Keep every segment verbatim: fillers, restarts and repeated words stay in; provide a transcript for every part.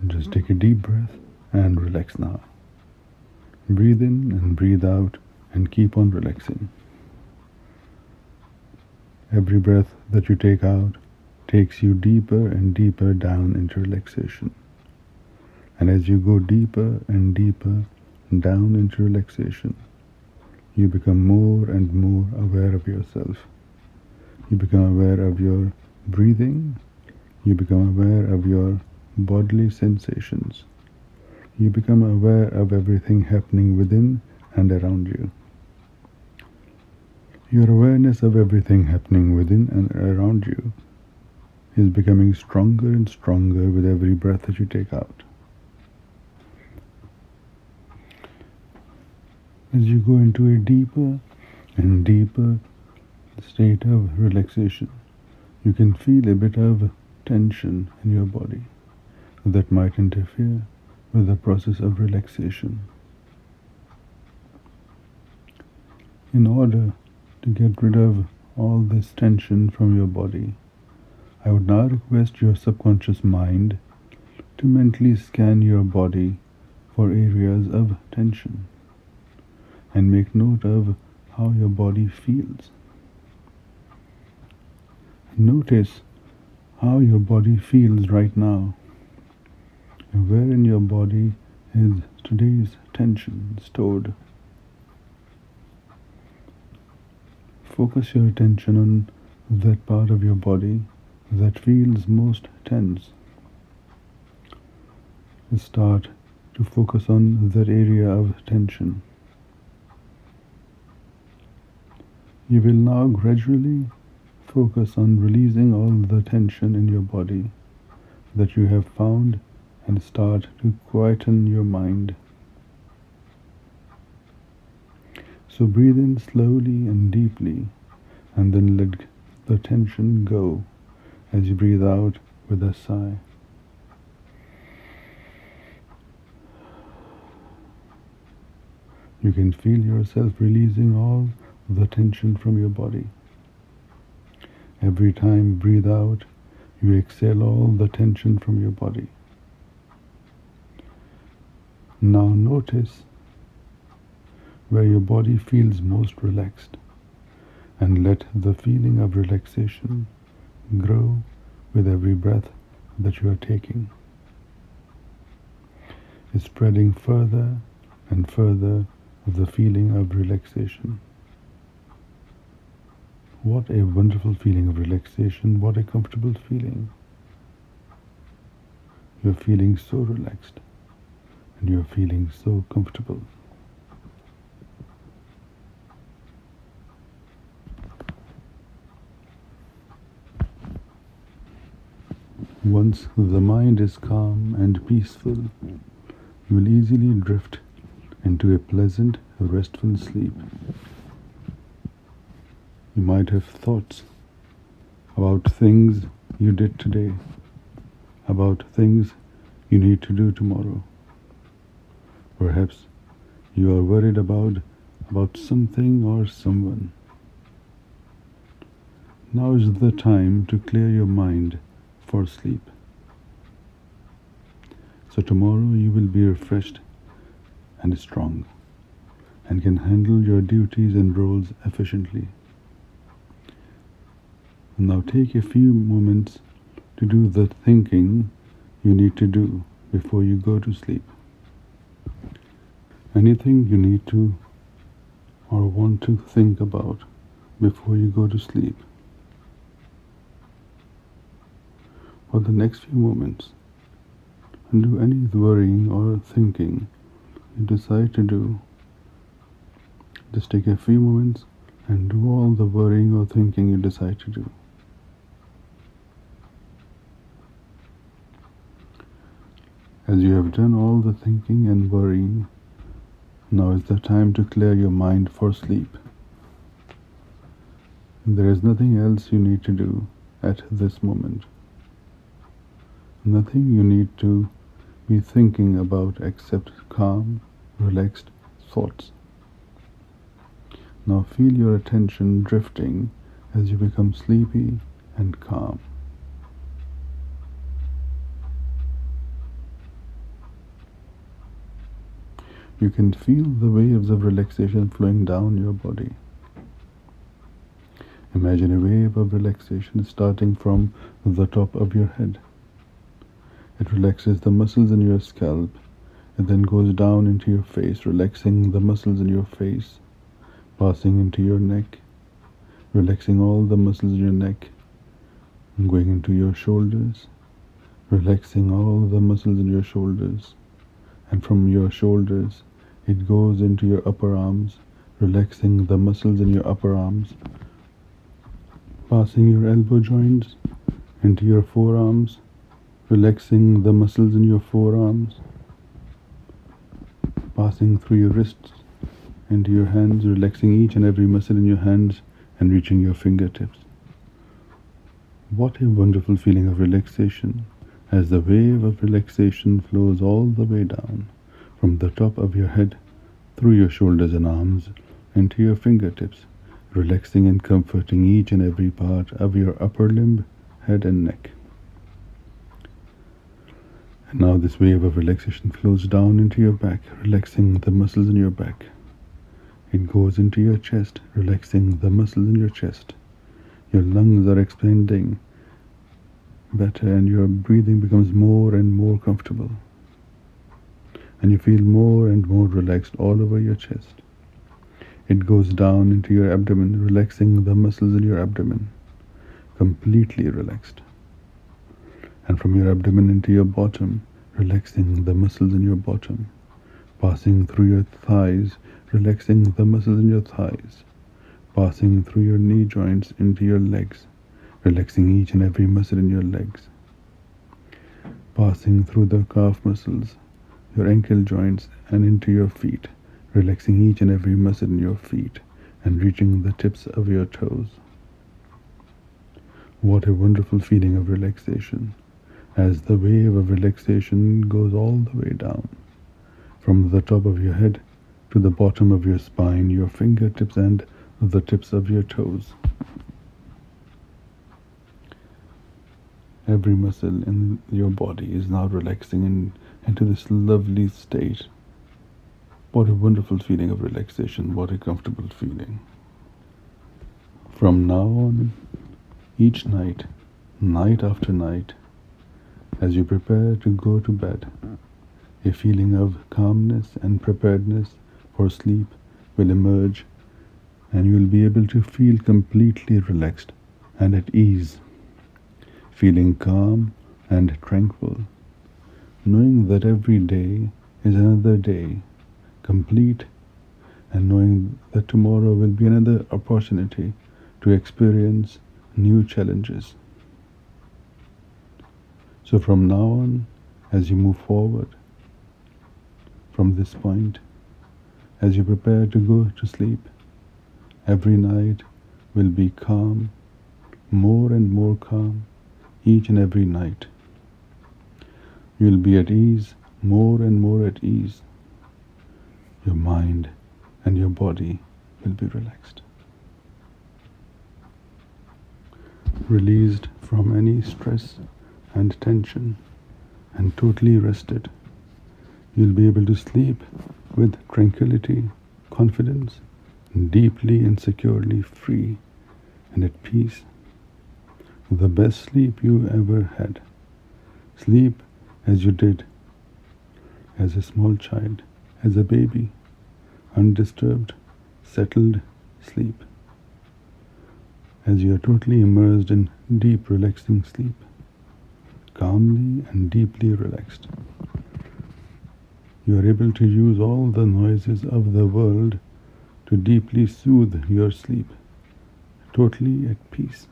Just take a deep breath and relax now. Breathe in and breathe out and keep on relaxing. Every breath that you take out takes you deeper and deeper down into relaxation. And as you go deeper and deeper down into relaxation, you become more and more aware of yourself. You become aware of your breathing. You become aware of your bodily sensations. You become aware of everything happening within and around you. Your awareness of everything happening within and around you is becoming stronger and stronger with every breath that you take out. As you go into a deeper and deeper state of relaxation, you can feel a bit of tension in your body that might interfere with the process of relaxation. In order to get rid of all this tension from your body, I would now request your subconscious mind to mentally scan your body for areas of tension and make note of how your body feels. Notice how your body feels right now. Where in your body is today's tension stored? Focus your attention on that part of your body that feels most tense. Start to focus on that area of tension. You will now gradually focus on releasing all the tension in your body that you have found and start to quieten your mind. So breathe in slowly and deeply and then let the tension go as you breathe out with a sigh. You can feel yourself releasing all the tension from your body. Every time you breathe out, you exhale all the tension from your body. Now notice where your body feels most relaxed and let the feeling of relaxation grow with every breath that you are taking. It's spreading further and further of the feeling of relaxation. What a wonderful feeling of relaxation, what a comfortable feeling. You're feeling so relaxed and you're feeling so comfortable. Once the mind is calm and peaceful, you will easily drift into a pleasant, restful sleep. You might have thoughts about things you did today, about things you need to do tomorrow. Perhaps you are worried about, about something or someone. Now is the time to clear your mind for sleep. So tomorrow you will be refreshed and strong and can handle your duties and roles efficiently. Now take a few moments to do the thinking you need to do before you go to sleep. Anything you need to or want to think about before you go to sleep. For the next few moments, and do any worrying or thinking you decide to do. Just take a few moments and do all the worrying or thinking you decide to do. As you have done all the thinking and worrying, now is the time to clear your mind for sleep. There is nothing else you need to do at this moment. Nothing you need to be thinking about except calm, relaxed thoughts. Now feel your attention drifting as you become sleepy and calm. you can feel the waves of relaxation flowing down your body. Imagine a wave of relaxation starting from the top of your head. It relaxes the muscles in your scalp. It then goes down into your face, relaxing the muscles in your face, passing into your neck, relaxing all the muscles in your neck, going into your shoulders, relaxing all the muscles in your shoulders, and from your shoulders it goes into your upper arms, relaxing the muscles in your upper arms, passing your elbow joints into your forearms, relaxing the muscles in your forearms, passing through your wrists into your hands, relaxing each and every muscle in your hands and reaching your fingertips. What a wonderful feeling of relaxation as the wave of relaxation flows all the way down from the top of your head through your shoulders and arms into your fingertips, relaxing and comforting each and every part of your upper limb, head and neck. And now this wave of relaxation flows down into your back, relaxing the muscles in your back. It goes into your chest, relaxing the muscles in your chest. Your lungs are expanding better and your breathing becomes more and more comfortable. And you feel more and more relaxed all over your chest. It goes down into your abdomen, relaxing the muscles in your abdomen, completely relaxed. And from your abdomen into your bottom, relaxing the muscles in your bottom, passing through your thighs, relaxing the muscles in your thighs, passing through your knee joints into your legs, relaxing each and every muscle in your legs, passing through the calf muscles, your ankle joints and into your feet, relaxing each and every muscle in your feet and reaching the tips of your toes. What a wonderful feeling of relaxation as the wave of relaxation goes all the way down from the top of your head to the bottom of your spine, your fingertips and the tips of your toes. Every muscle in your body is now relaxing in, into this lovely state. What a wonderful feeling of relaxation, what a comfortable feeling. From now on, each night, night after night, as you prepare to go to bed, a feeling of calmness and preparedness for sleep will emerge, and you will be able to feel completely relaxed and at ease, feeling calm and tranquil, knowing that every day is another day, complete, and knowing that tomorrow will be another opportunity to experience new challenges. So from now on, as you move forward from this point, as you prepare to go to sleep, every night will be calm, more and more calm, each and every night. You will be at ease, more and more at ease. Your mind and your body will be relaxed, released from any stress and tension, and totally rested. You'll be able to sleep with tranquility, confidence, deeply and securely free and at peace. The best sleep you ever had. Sleep as you did as a small child, as a baby, undisturbed, settled sleep, as you are totally immersed in deep, relaxing sleep, calmly and deeply relaxed. You are able to use all the noises of the world to deeply soothe your sleep, totally at peace.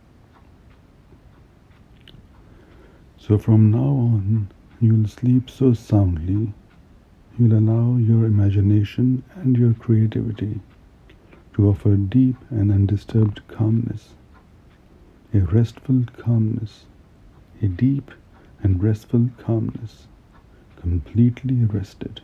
So from now on, you'll sleep so soundly, you'll allow your imagination and your creativity to offer deep and undisturbed calmness, a restful calmness, a deep and restful calmness, completely rested.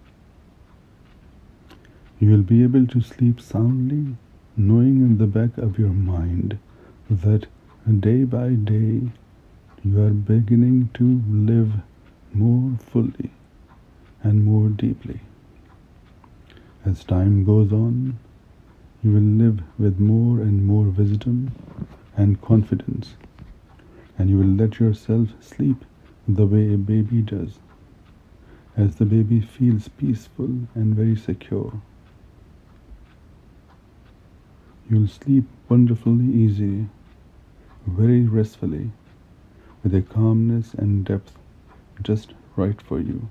You will be able to sleep soundly, knowing in the back of your mind that day by day you are beginning to live more fully and more deeply. As time goes on, you will live with more and more wisdom and confidence, and you will let yourself sleep the way a baby does, as the baby feels peaceful and very secure. You will sleep wonderfully easily, very restfully, with a calmness and depth just right for you.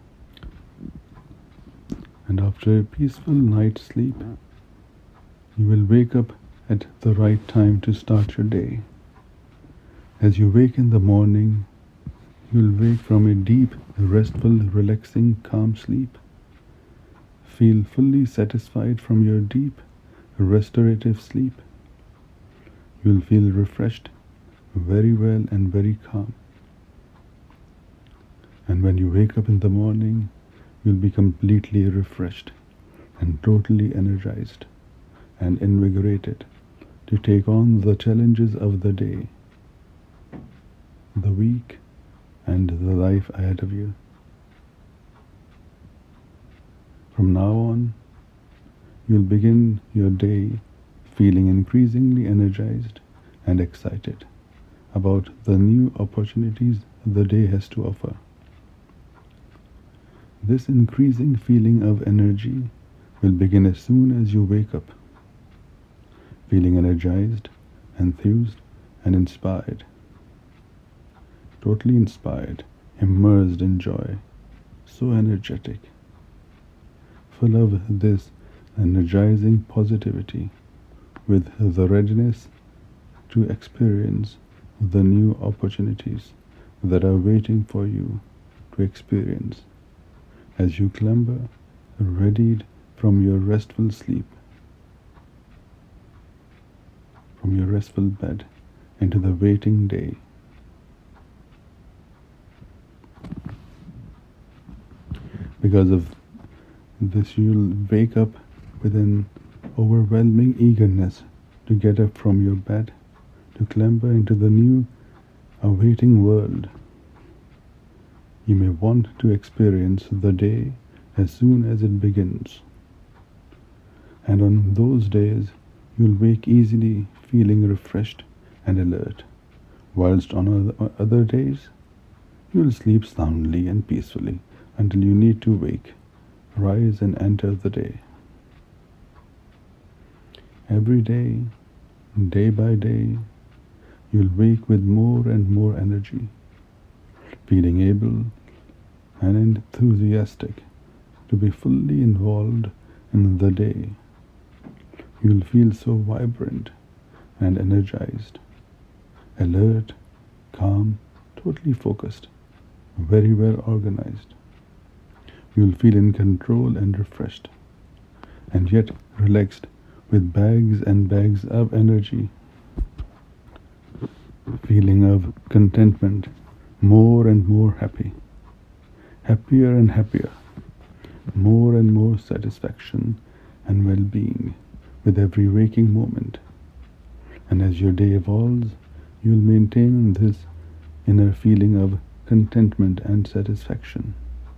And after a peaceful night's sleep, you will wake up at the right time to start your day. As you wake in the morning, you will wake from a deep, restful, relaxing, calm sleep. Feel fully satisfied from your deep, restorative sleep. You will feel refreshed, very well and very calm. And when you wake up in the morning, you'll be completely refreshed and totally energized and invigorated to take on the challenges of the day, the week, and the life ahead of you. From now on, you'll begin your day feeling increasingly energized and excited about the new opportunities the day has to offer. This increasing feeling of energy will begin as soon as you wake up, feeling energized, enthused, and inspired. Totally inspired, immersed in joy, so energetic, full of this energizing positivity, with the readiness to experience the new opportunities that are waiting for you to experience as you clamber, readied from your restful sleep, from your restful bed into the waiting day. Because of this, you'll wake up with an overwhelming eagerness to get up from your bed, to clamber into the new, awaiting world. You may want to experience the day as soon as it begins. And on those days, you'll wake easily, feeling refreshed and alert, whilst on other days, you'll sleep soundly and peacefully until you need to wake, rise and enter the day. Every day, day by day, you'll wake with more and more energy, feeling able and enthusiastic to be fully involved in the day. You'll feel so vibrant and energized, alert, calm, totally focused, very well organized. You'll feel in control and refreshed, and yet relaxed with bags and bags of energy, feeling of contentment, more and more happy, happier and happier, more and more satisfaction and well-being with every waking moment. And as your day evolves, you'll maintain this inner feeling of contentment and satisfaction.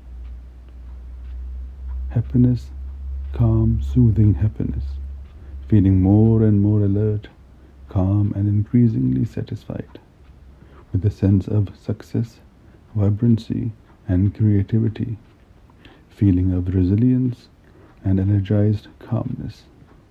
Happiness, calm, soothing happiness, feeling more and more alert, calm, and increasingly satisfied, with a sense of success, vibrancy, and creativity, feeling of resilience and energized calmness.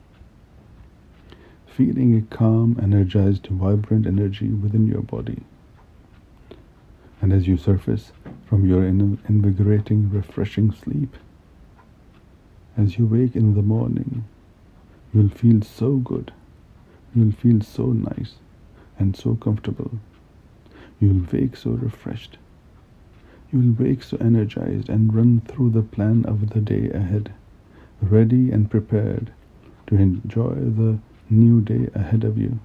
Feeling a calm, energized, vibrant energy within your body. And as you surface from your invigorating, refreshing sleep, as you wake in the morning, you'll feel so good, you'll feel so nice and so comfortable. You'll wake so refreshed, you'll wake so energized and run through the plan of the day ahead, ready and prepared to enjoy the new day ahead of you.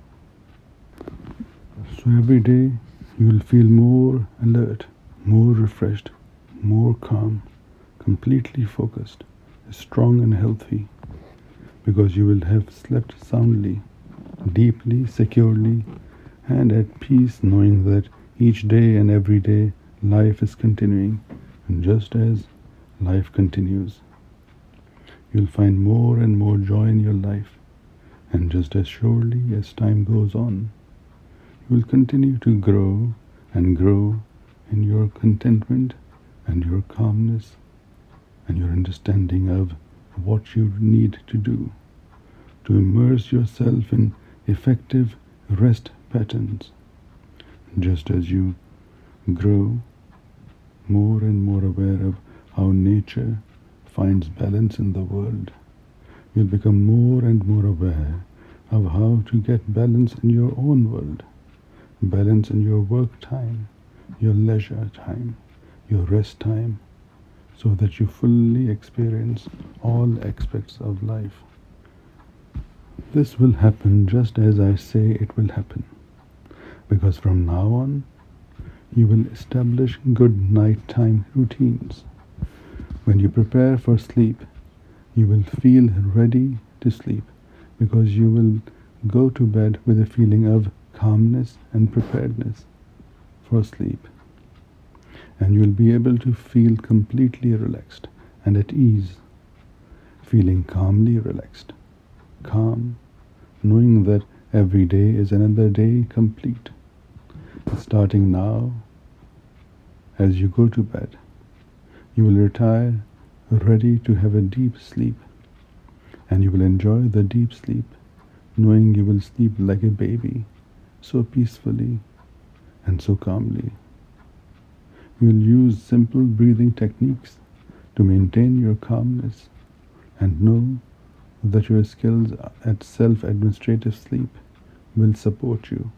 So every day you'll feel more alert, more refreshed, more calm, completely focused, strong and healthy, because you will have slept soundly, deeply, securely, and at peace, knowing that each day and every day life is continuing, and just as life continues, you'll find more and more joy in your life, and just as surely as time goes on, you will continue to grow and grow in your contentment and your calmness and your understanding of what you need to do to immerse yourself in effective rest patterns. Just as you grow more and more aware of how nature finds balance in the world, you'll become more and more aware of how to get balance in your own world, balance in your work time, your leisure time, your rest time, so that you fully experience all aspects of life. This will happen just as I say it will happen, because from now on, you will establish good nighttime routines. When you prepare for sleep, you will feel ready to sleep because you will go to bed with a feeling of calmness and preparedness for sleep. And you will be able to feel completely relaxed and at ease, feeling calmly relaxed, calm, knowing that every day is another day complete. Starting now, as you go to bed, you will retire ready to have a deep sleep, and you will enjoy the deep sleep, knowing you will sleep like a baby, so peacefully and so calmly. You will use simple breathing techniques to maintain your calmness and know that your skills at self-administrative sleep will support you.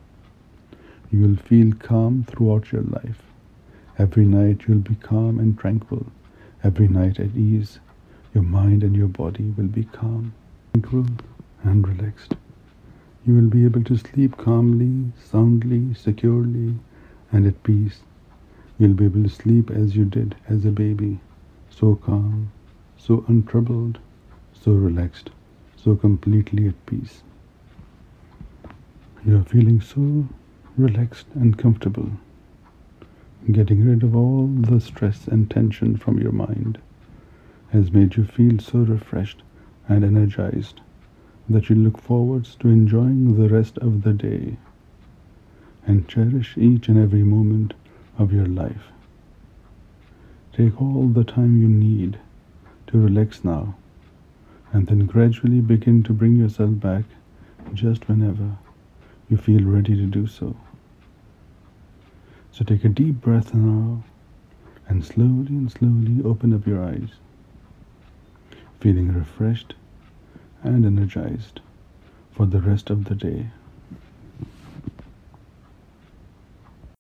You will feel calm throughout your life. Every night you will be calm and tranquil. Every night at ease. Your mind and your body will be calm, tranquil, and relaxed. You will be able to sleep calmly, soundly, securely, and at peace. You'll be able to sleep as you did as a baby, so calm, so untroubled, so relaxed, so completely at peace. You're feeling so relaxed and comfortable, getting rid of all the stress and tension from your mind has made you feel so refreshed and energized that you look forwards to enjoying the rest of the day and cherish each and every moment of your life. Take all the time you need to relax now, and then gradually begin to bring yourself back just whenever you feel ready to do so. So take a deep breath now, and slowly and slowly open up your eyes, feeling refreshed and energized for the rest of the day.